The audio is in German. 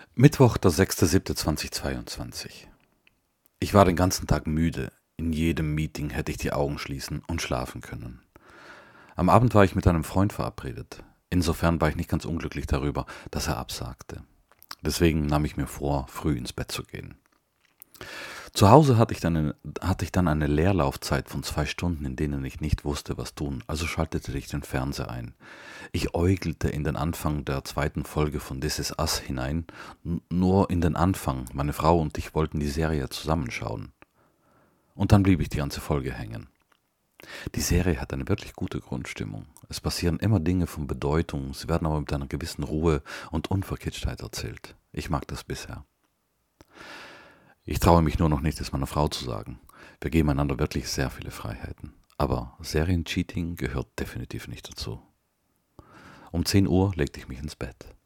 Mittwoch, der 6.7.2022. Ich war den ganzen Tag müde. In jedem Meeting hätte ich die Augen schließen und schlafen können. Am Abend war ich mit einem Freund verabredet. Insofern war ich nicht ganz unglücklich darüber, dass er absagte. Deswegen nahm ich mir vor, früh ins Bett zu gehen. Zu Hause hatte ich dann eine Leerlaufzeit von 2 Stunden, in denen ich nicht wusste, was tun, also schaltete ich den Fernseher ein. Ich äugelte in den Anfang der zweiten Folge von This Is Us hinein, nur in den Anfang. Meine Frau und ich wollten die Serie zusammenschauen. Und dann blieb ich die ganze Folge hängen. Die Serie hat eine wirklich gute Grundstimmung. Es passieren immer Dinge von Bedeutung, sie werden aber mit einer gewissen Ruhe und Unverkitschtheit erzählt. Ich mag das bisher. Ich traue mich nur noch nicht, es meiner Frau zu sagen. Wir geben einander wirklich sehr viele Freiheiten. Aber Seriencheating gehört definitiv nicht dazu. Um 10 Uhr legte ich mich ins Bett.